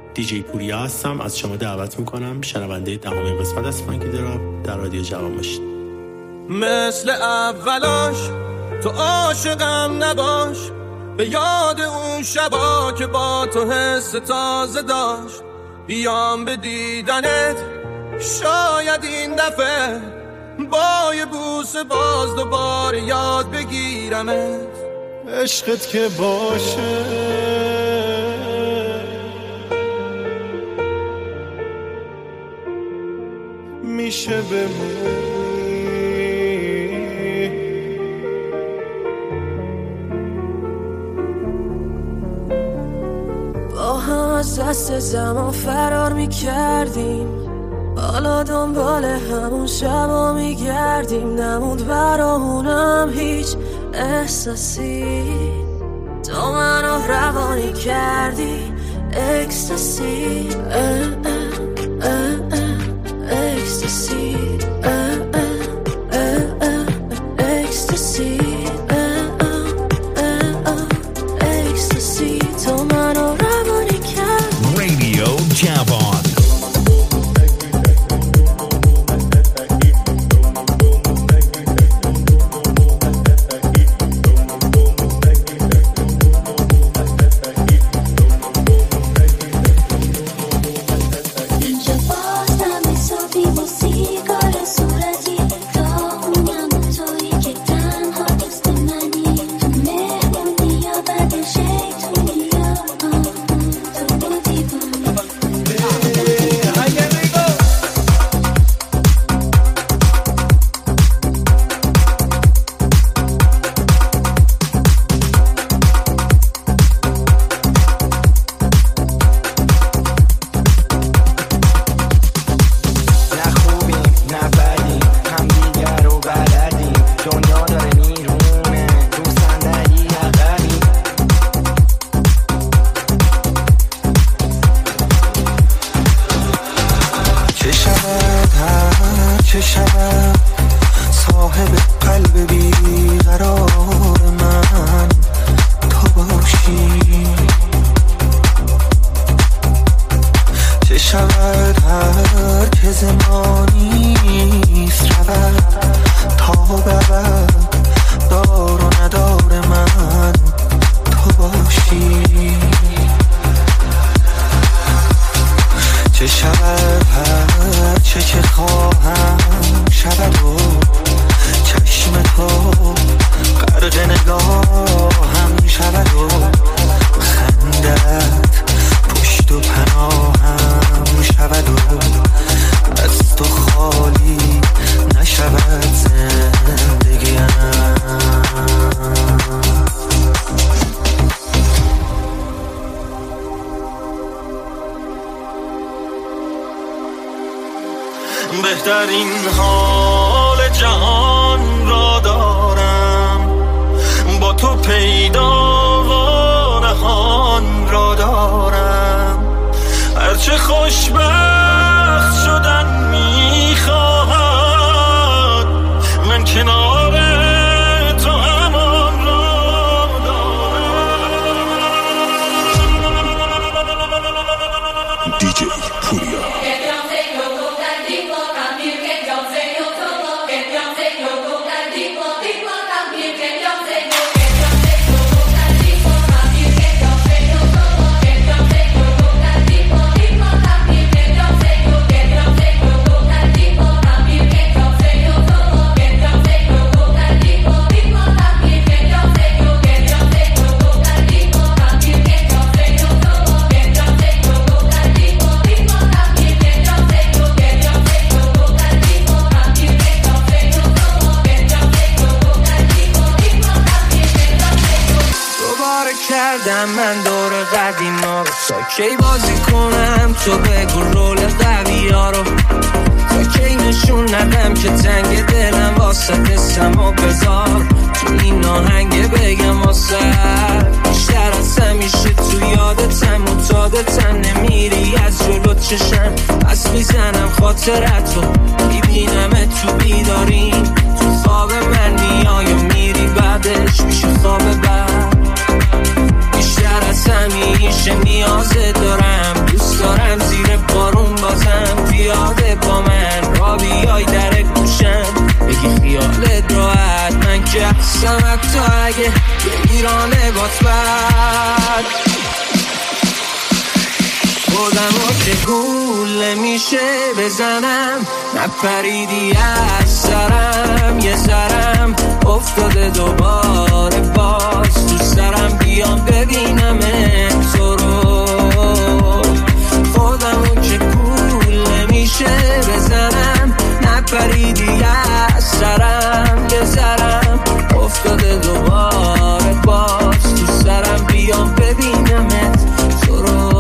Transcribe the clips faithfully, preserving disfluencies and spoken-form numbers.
دیجی پوریا هستم. از شما دعوت میکنم شنونده دهمین قسمت از فانکی دراپ در رادیو جوان باشید. مثل اولاش تو عاشقم نباش، به یاد اون شبا که با تو حس تازه داشت. بیام به دیدنت شاید این دفعه با یه بوسه باز دوباره یاد بگیرمت. عشقت که باشه میشه بمونی، با هم از دست زمان فرار میکردیم، حالا دنبال همون شبا میگردیم. نموند برامونم هیچ احساسی، تو منو روانی کردی اکستاسی. اکستاسی اکستاسی اکستاسی تو منو روانی کردی. رادیو جوان. بهترین حال جهان را دارم، با تو پیدا و نهان را دارم. هرچه خوشبخت شدن میخواهد، من کنار تو همان را دارم. دیجی پوریا. کردم من دور قدیما رو، تا کی بازی کنم تو بگو رول قوی ها رو، تا کی نشون ندم که تنگ دلم واسه سما بذار تو این آهنگ بگم واسه بیشتر از همیشه تو یادتم متادتم، نمیری از جلو چشم پس میزنم خاطرت رو، میبینم تو بیداری تو خواب من میای و میری بعدش میشه خواب بعد. بیشتر از همیشه نیازت دارم، دوست میذارم زیر بارون بازم پیاده با من را بیای در گوشم بگی خیالت راحت من که هستم حتی اگه ایرانه بات بد خودمو که گول میشه بزنم نپریدی از سرم یه سرم افتاده دوباره باز تو سرم بیام ببینم تو رو خودمو که گول میشه بزنم نپریدی از سرم یه سرم افتاده دوباره باز تو سرم بیام ببینم تو رو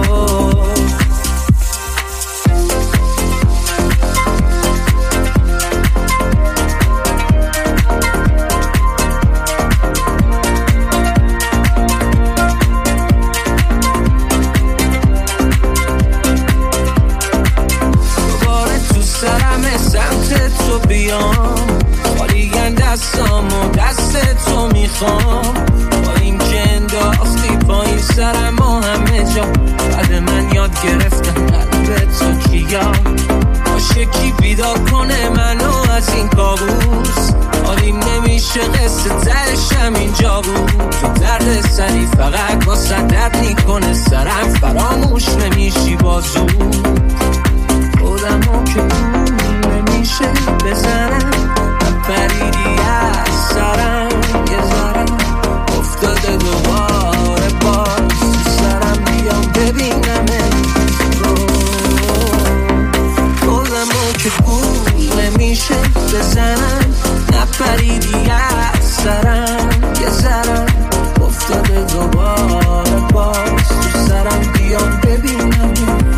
بیام خالیگن دستام و دست تو میخوام با این که انداختی پایین سرم و همه جا بعد من یاد گرفتم قلب تو کیا باشه کی بیدار کنه منو از این کابوس حالیم نمیشه قصه ترش هم اینجا بود تو درد سری فقط با صدت میکنه سرم فراموش نمیشی بازو خودمو که نمیشه بزنم پریدی از سرم یه ذرم افتاده دوباره باز تو سرم بیام ببینم رو خودمو که گول نمیشه بزنم نپریدی از سرم یه ذرم افتاده دوباره باز تو سرم بیام ببینم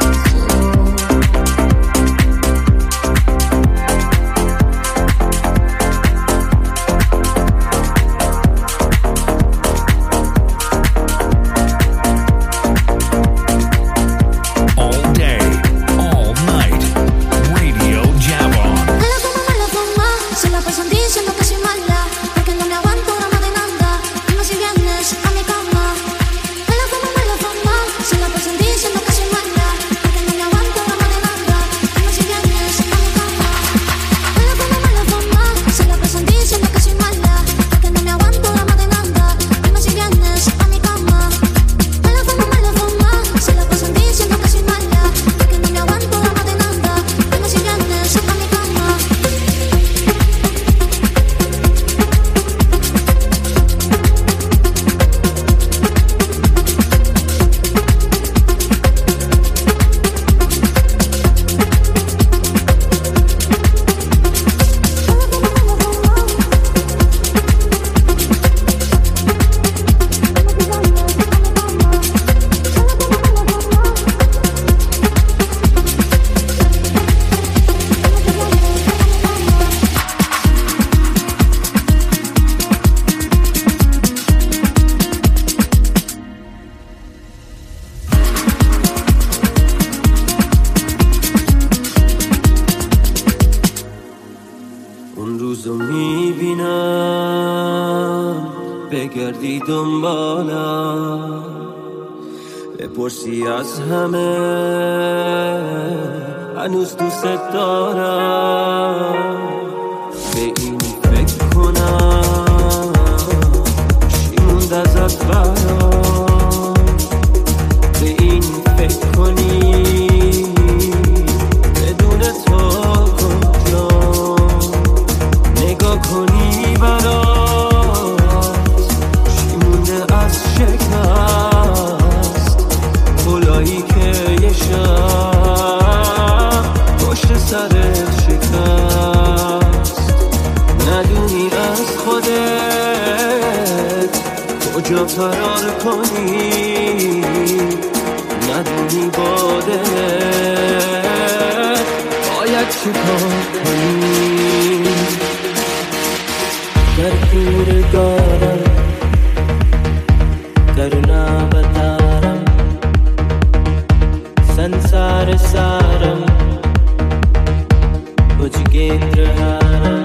بگردی دنبالم بپرسی از همه هنوز دوست دارم به این فکر کنم چی موند ازت برام به این فکر کنی بدون تو کجا نگاه کنی برام گلایی که یه شب پشت سرت شکست ندونی از خودت کجا فرار کنی ندونی با دلت باید چی کار کنی در این دارم درونم بدارم संसार सारम भुजगेंद्रहारम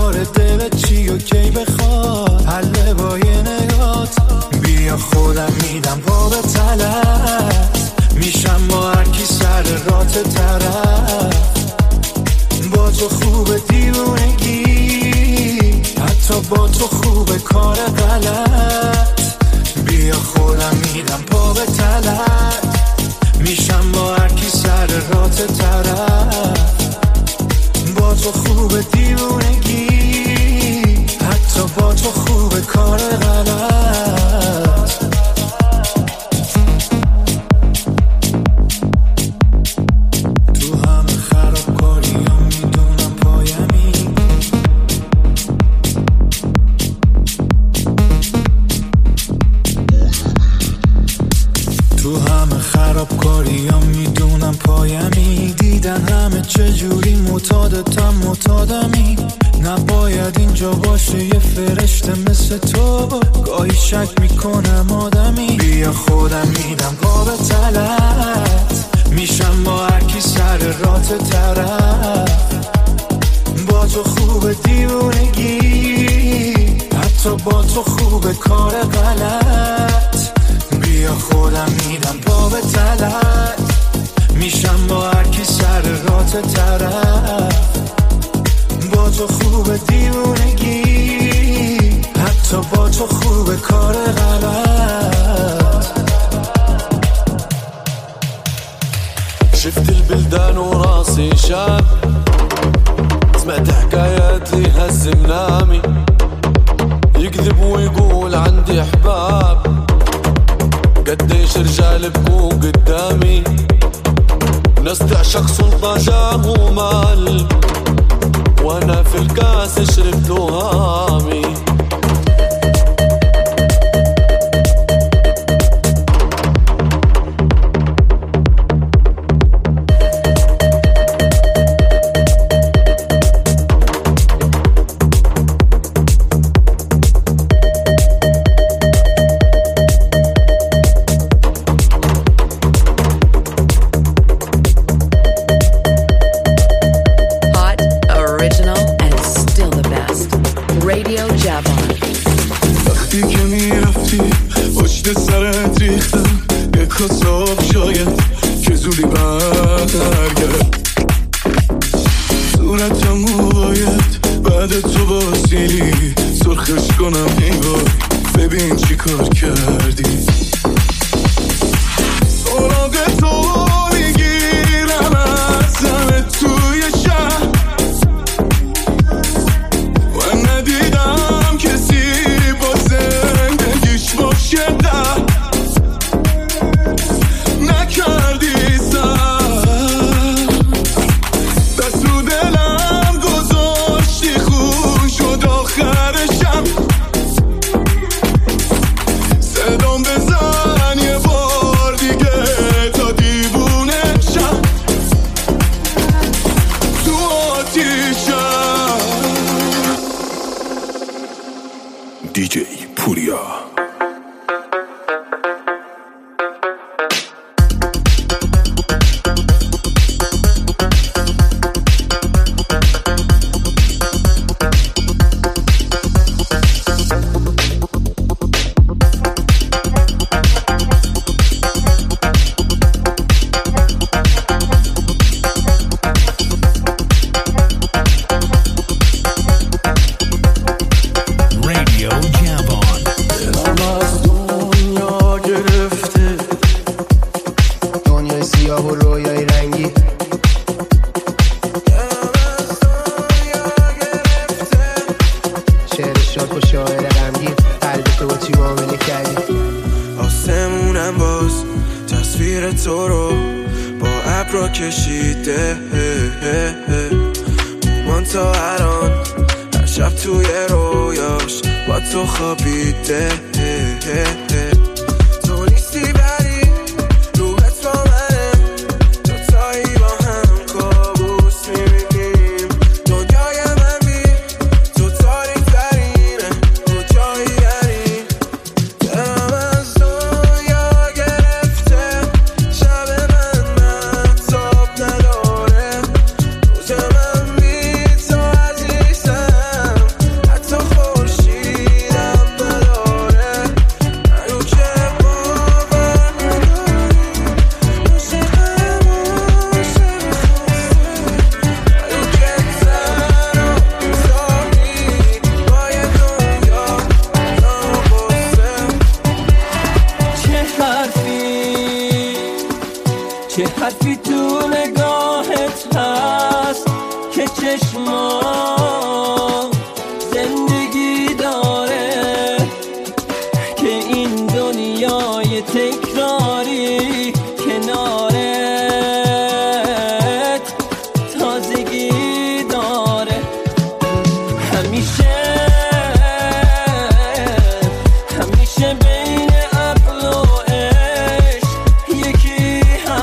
کار دلت چی و کی بخواد حل با یه نگات بیا خودم میدم پا به تلت میشم با هرکی سر رات طرف با تو خوب دیوونگی حتی با تو خوب کار غلط بیا خودم میدم پا به تلت میشم با هرکی سر رات طرف با تو خوب دیوونگی حتی با تو خوب کار غلط تو همه خرابکاری هم میدونم پایمی تو همه خرابکاری هم میدونم پایمی دیدن همه چجوری معتادتم معتادمی نباید اینجا باشه یه فرشته مثل تو گاهی شک میکنم آدمی بیا خودم میدم پا به تلت میشم با هرکی سر رات طرف با تو خوب دیوونگی حتی با تو خوب کار غلط بیا خودم میدم پا به تلت میشم با هرکی سر رات طرف با تو خوب دیوونگی حتی با تو خوب کار غلط شفت البلدان وراسي شاب سمعت حكايات لي هز منامي يكذب ويقول عندي احباب قديش رجال بكوا قدامي ناس تعشق سلطة جاه مال وانا في الكاس شربت هامي دیجی پوریا. Time حرفی تو نگاهت هست که چشمام زندگی داره، که این دنیای تکراری کنارت تازگی داره. همیشه همیشه بین عقل و عشق یکی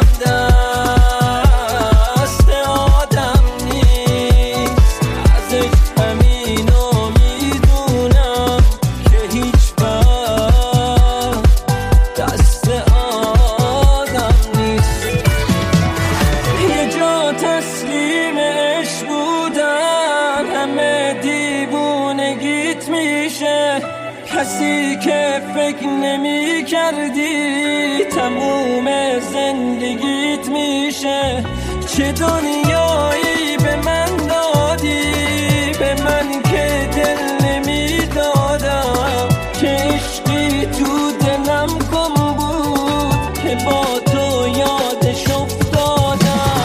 همدست آدم نیست. ازش همینو میدونم که هیچ وقت دست آدم نیست. یه جا تسلیم عشق بودن همه دیوونگیت میشه، کسی که فکر نمی کردی تموم زندگیت میشه. چه دنیایی به من دادی، به من که دل نمی دادم، که عشقی تو دلم گم بود که با تو یادش افتادم.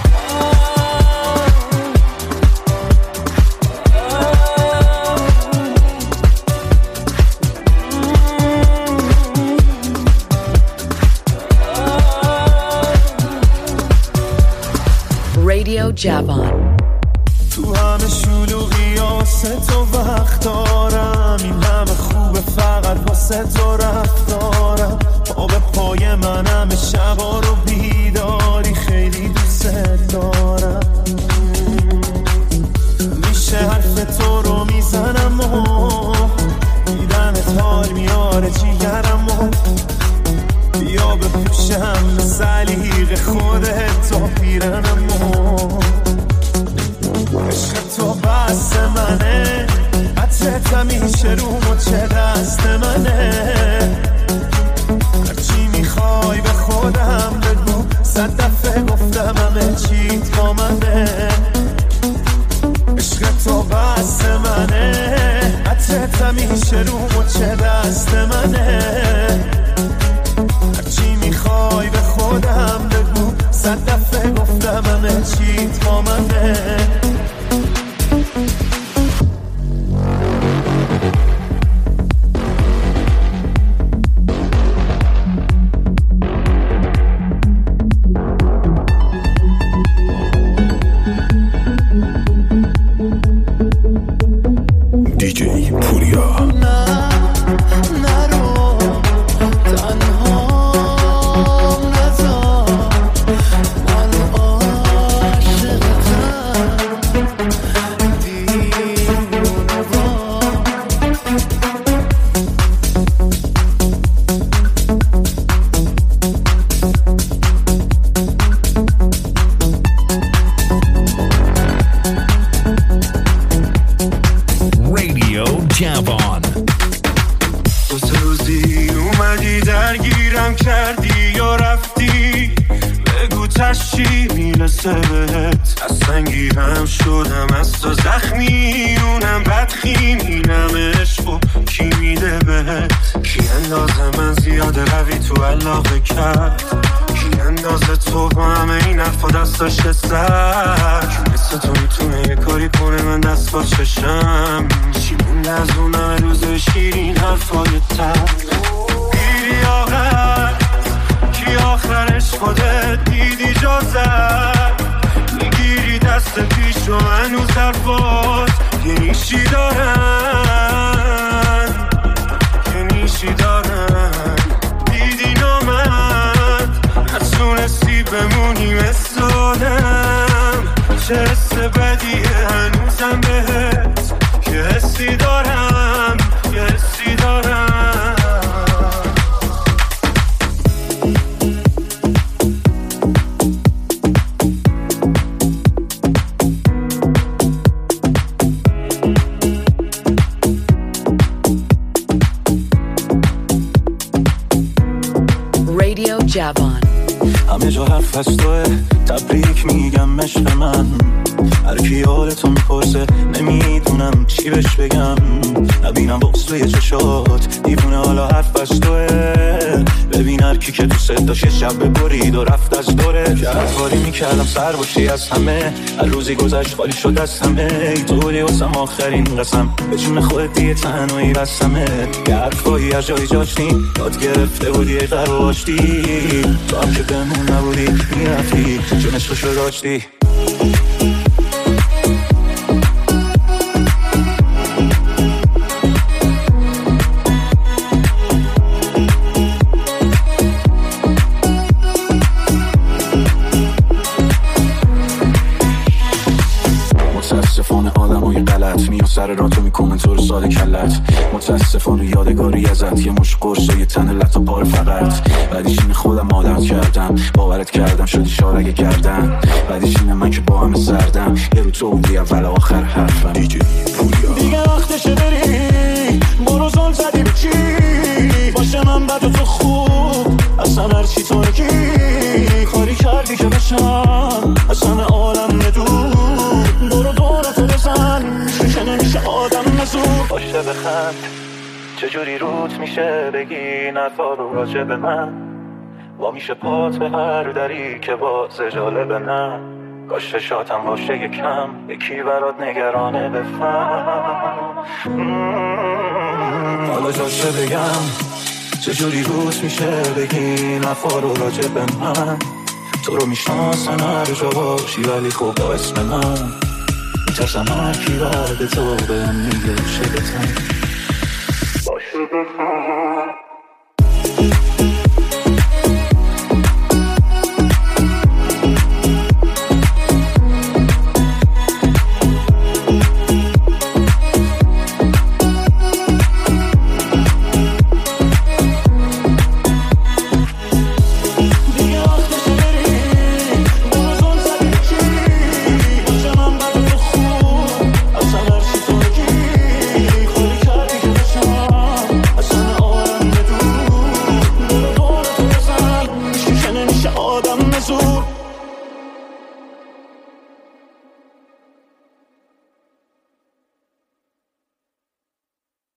Radio Javon. تو همه شلوغی واسه تو وقت دارم، این همه خوبه فقط واسه تو رفتارم. پا به پای من همه شبا رو بیداری، خیلی دوست دارم. میشه حرف تو رو میزنم و دیدنت حال میاره جیگرم و بیا بپوشم به سلیق خودت تا پیرنم و عشق تو بست منه، حتت همیشه رو مچه دست منه. هرچی میخوای به خودم بگو، صد دفعه گفتم همه چیت با منه. عشق تو بست منه، حتت همیشه رو مچه دست منه. هرچی میخوای به خودم بگو، صد دفعه گفتم همه چیت با منه. دیجی پوریا. داشته سک مثل تو میتونه یه کاری کنه من دست با چشم. چی مونده از اون همه روز شیرین حرفای تر. دیری آخر کی آخرش خودت دیدی جازت، میگیری دست پیش و هنوز حرفات یه نیشی دارن، یه نیشی دارن. دیدی نامد نتونستی بمونی مثل آدم. چه حس بدیه هنوزم بهت، یه حسی دارم، یه حسی دارم. Radio Javon. همه جا حرف از توه، تبریک میگم عشق من. هر کی حالتو میپرسه نمیدونم چی بهش بگم. نبینم بغض توی چشات دیوونه، حالا حرف از توه. ببین هر کی که دوست داشت یه شب ببرید و رفت از دوره که هر کاری میکردم سر باشی از همه هر روزی گذشت خالی شد از همه ای طوری واسم آخرین قسم به جون خودت دیگه تنهایی بستمه یه حرفایی از جایی جاشتی داد گرفته بودی یه قرار باشتی تو هم که بمون نبودی میرفتی جونش رو شد داشتی متاسفانه آدم های غلط میان سر راه تو میکنن تو رو ساده کلت متاسفانه یادگاری ازت یه مش قرص و یه تن لطا پار فقط بعدیش اینه خودم عادت کردم باورت کردم شدی شارگه کردم بعدیش اینه من که با همه سردم یه رو تو بودی اول آخر حرفم دیجی پوریا دیگه وقتشه بری برو زل زدی به چی باشه من بد و تو خوب اصلا هرچی تو نگی کاری کردی که بشم اصلا عالم ندور برو دورتو بزن میشه که نمیشه آدم نزور باشه بخند چجوری روت میشه بگی نفا رو راجع به من با میشه پات به هر دری که باز جالب نه کاش شاتم باشه یکم یکی برات نگرانه بفهم حالا جاشه بگم چجوری روت میشه بگی نفا رو راجع به من تو رو میشناسن هر جا باشی ولی خوب با اسم من میترسم هر کی بعد تو بهم میگه چه بتن باشه بفهم